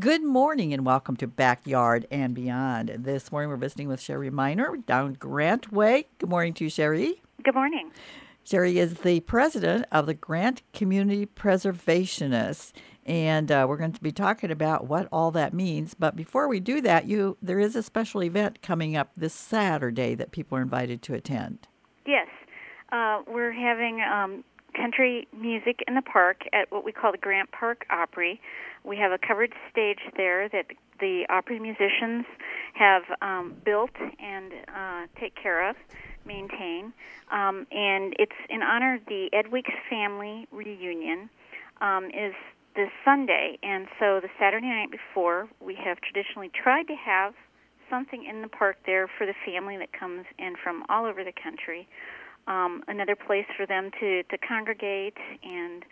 Good morning and welcome to Backyard and Beyond. This morning we're visiting with Sherry Miner down Grant Way. Good morning to you, Sherry. Good morning. Sherry is the president of the Grant Community Preservationists, and we're going to be talking about what all that means. But before we do that, there is a special event coming up this Saturday that people are invited to attend. Yes, we're having country music in the park at what we call the Grant Park Opry. We have a covered stage there that the Opry musicians have built and take care of, maintain. And it's in honor of the Ed Weeks family reunion is this Sunday. And so the Saturday night before, we have traditionally tried to have something in the park there for the family that comes in from all over the country. Another place for them to congregate and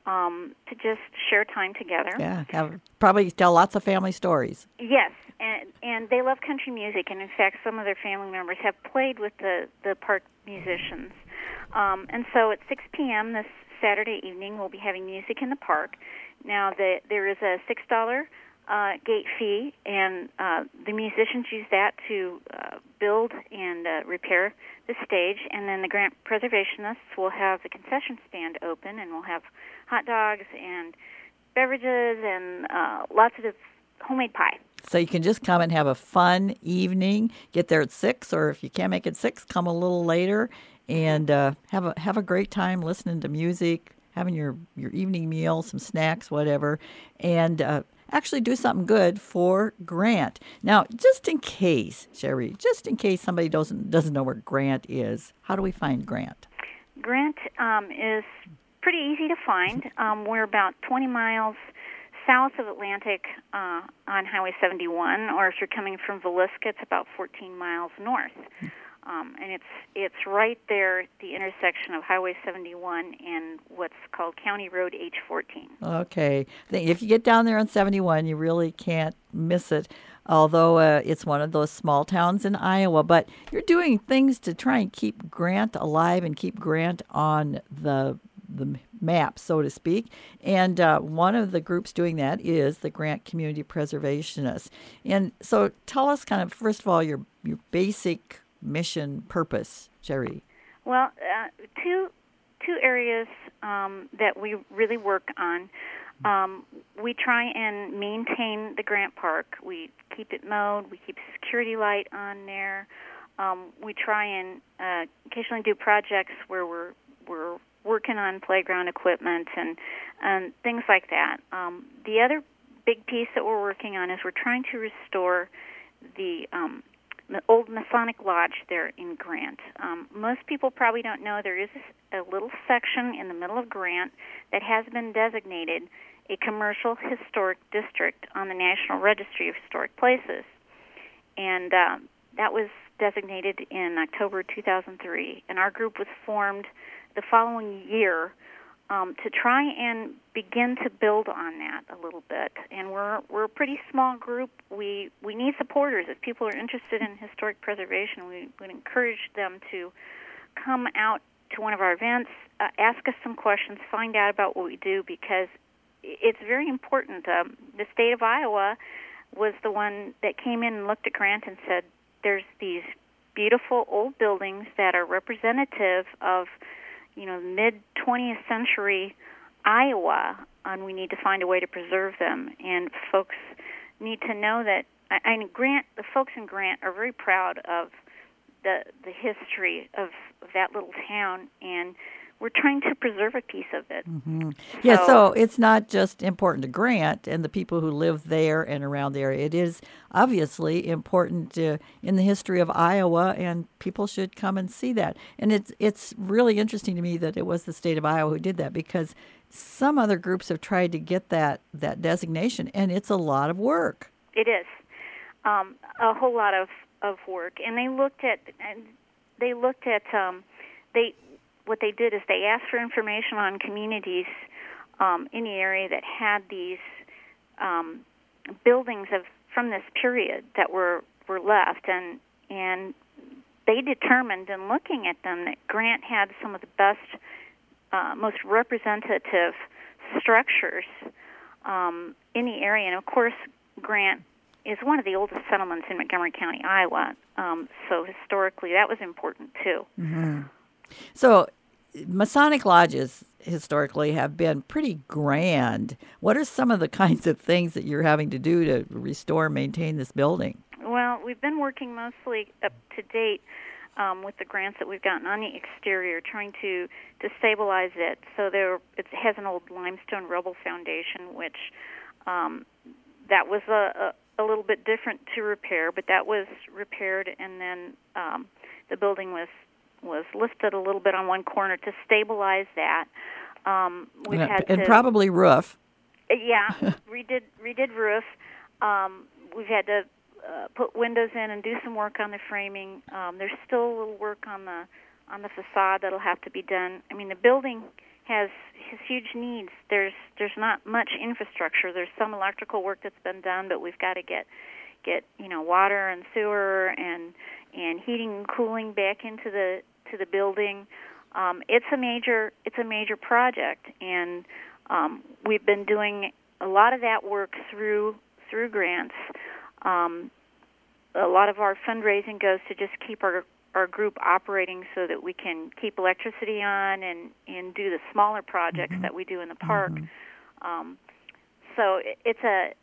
to just share time together. Yeah, probably tell lots of family stories. Yes, and they love country music, and in fact, some of their family members have played with the park musicians. And so at 6 p.m. this Saturday evening, we'll be having music in the park. Now, there is a $6 gate fee, and the musicians use that to build and repair the stage, and then the Grant Preservationists will have the concession stand open, and we'll have hot dogs and beverages and lots of homemade pie. So you can just come and have a fun evening, get there at 6, or if you can't make it 6, come a little later and have a great time listening to music, having your evening meal, some snacks, whatever, and actually do something good for Grant. Now, just in case, Sherry, somebody doesn't know where Grant is, how do we find Grant? Grant is pretty easy to find. We're about 20 miles south of Atlantic on Highway 71, or if you're coming from Villisca, it's about 14 miles north. And it's right there at the intersection of Highway 71 and what's called County Road H14. Okay. If you get down there on 71, you really can't miss it, although it's one of those small towns in Iowa. But you're doing things to try and keep Grant alive and keep Grant on the map, so to speak. And one of the groups doing that is the Grant Community Preservationists. And so tell us kind of, first of all, your basic mission purpose, Sherry. Well, two areas that we really work on. We try and maintain the Grant Park. We keep it mowed. We keep a security light on there. We try and occasionally do projects where we're working on playground equipment and things like that. The other big piece that we're working on is we're trying to restore the old Masonic Lodge there in Grant. Most people probably don't know there is a little section in the middle of Grant that has been designated a commercial historic district on the National Registry of Historic Places. And that was designated in October 2003. And our group was formed the following year to try and begin to build on that a little bit. And we're a pretty small group. We need supporters. If people are interested in historic preservation, we would encourage them to come out to one of our events, ask us some questions, find out about what we do, because it's very important. The state of Iowa was the one that came in and looked at Grant and said, there's these beautiful old buildings that are representative of mid-20th century Iowa, and we need to find a way to preserve them. And folks need to know that, the folks in Grant are very proud of the history of that little town, and we're trying to preserve a piece of it. Mm-hmm. Yeah, so it's not just important to Grant and the people who live there and around the area. It is obviously important in the history of Iowa, and people should come and see that. And it's really interesting to me that it was the state of Iowa who did that, because some other groups have tried to get that designation, and it's a lot of work. It is a whole lot of work, and they looked at what they did is they asked for information on communities in the area that had these buildings from this period that were left, and they determined in looking at them that Grant had some of the best, most representative structures in the area. And of course, grant is one of the oldest settlements in Montgomery County, Iowa. So historically, that was important too. Mm-hmm. So Masonic lodges historically have been pretty grand. What are some of the kinds of things that you're having to do to restore and maintain this building? Well, we've been working mostly up to date with the grants that we've gotten on the exterior, trying to stabilize it. So it has an old limestone rubble foundation, which that was a little bit different to repair, but that was repaired, and then the building was lifted a little bit on one corner to stabilize that. We've had and probably roof. Yeah, redid roof. We've had to put windows in and do some work on the framing. There's still a little work on the facade that'll have to be done. I mean, the building has huge needs. There's not much infrastructure. There's some electrical work that's been done, but we've got to get water and sewer and heating and cooling back into the building. It's a major project, and we've been doing a lot of that work through grants. A lot of our fundraising goes to just keep our group operating so that we can keep electricity on and do the smaller projects that we do in the park. So it's a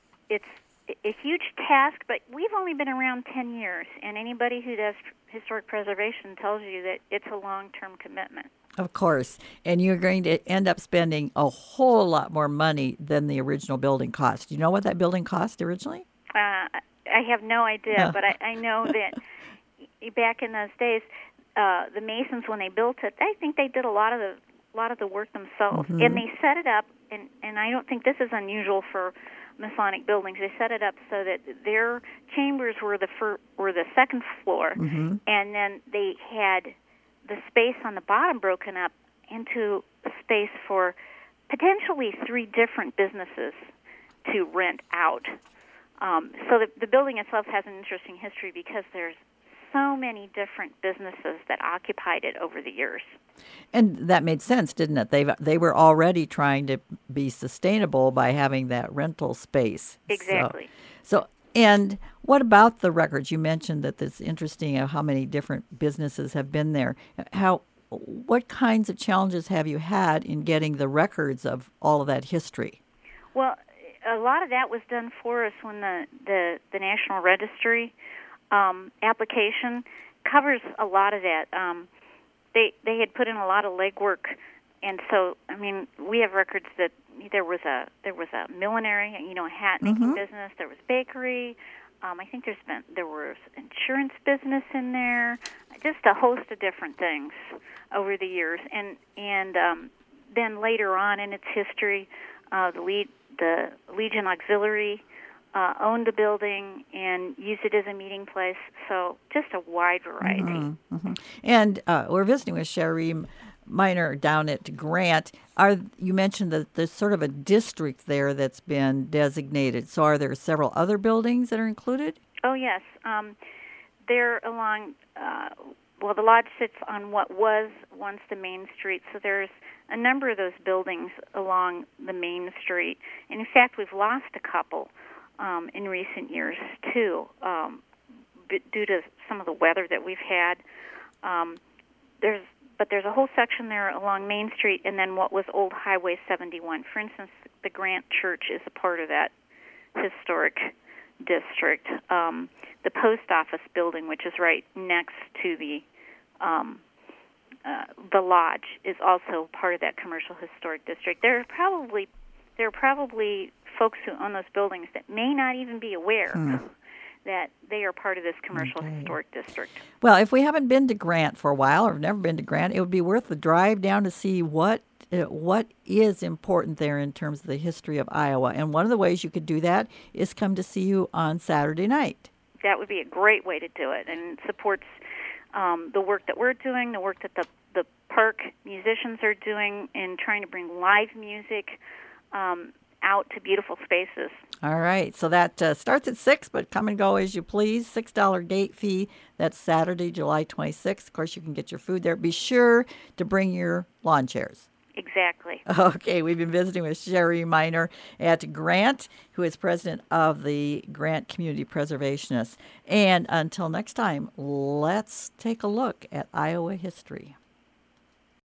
huge task, but we've only been around 10 years, and anybody who does historic preservation tells you that it's a long-term commitment. Of course, and you're going to end up spending a whole lot more money than the original building cost. Do you know what that building cost originally? I have no idea, but I know that back in those days, the Masons, when they built it, I think they did a lot of the work themselves, and they set it up. And I don't think this is unusual for Masonic buildings. They set it up so that their chambers were the second floor, and then they had the space on the bottom broken up into a space for potentially 3 different businesses to rent out. So the building itself has an interesting history because there's so many different businesses that occupied it over the years. And that made sense, didn't it? They were already trying to be sustainable by having that rental space. Exactly. So and what about the records? You mentioned that it's interesting how many different businesses have been there. What kinds of challenges have you had in getting the records of all of that history? Well, a lot of that was done for us when the National Registry application covers a lot of that. They had put in a lot of legwork, and so I mean we have records that there was a millinery, a hat making business. There was bakery. I think there was insurance business in there. Just a host of different things over the years, and then later on in its history, the Legion Auxiliary owned the building and used it as a meeting place. So just a wide variety. And we're visiting with Sherry Miner down at Grant. You mentioned that there's sort of a district there that's been designated. So are there several other buildings that are included? Oh, yes. They're along, the lodge sits on what was once the main street. So there's a number of those buildings along the main street. And in fact, we've lost a couple in recent years, too, due to some of the weather that we've had. There's a whole section there along Main Street, and then what was old Highway 71. For instance, the Grant Church is a part of that historic district. The post office building, which is right next to the lodge, is also part of that commercial historic district. There are probably folks who own those buildings that may not even be aware that they are part of this commercial historic district. Well, if we haven't been to Grant for a while or have never been to Grant, it would be worth the drive down to see what is important there in terms of the history of Iowa. And one of the ways you could do that is come to see you on Saturday night. That would be a great way to do it, and it supports the work that we're doing, the work that the park musicians are doing in trying to bring live music out to beautiful spaces. All right. So that starts at 6, but come and go as you please. $6 gate fee. That's Saturday, July 26th. Of course, you can get your food there. Be sure to bring your lawn chairs. Exactly. Okay, we've been visiting with Sherry Miner at Grant, who is president of the Grant Community Preservationists. And until next time, let's take a look at Iowa history.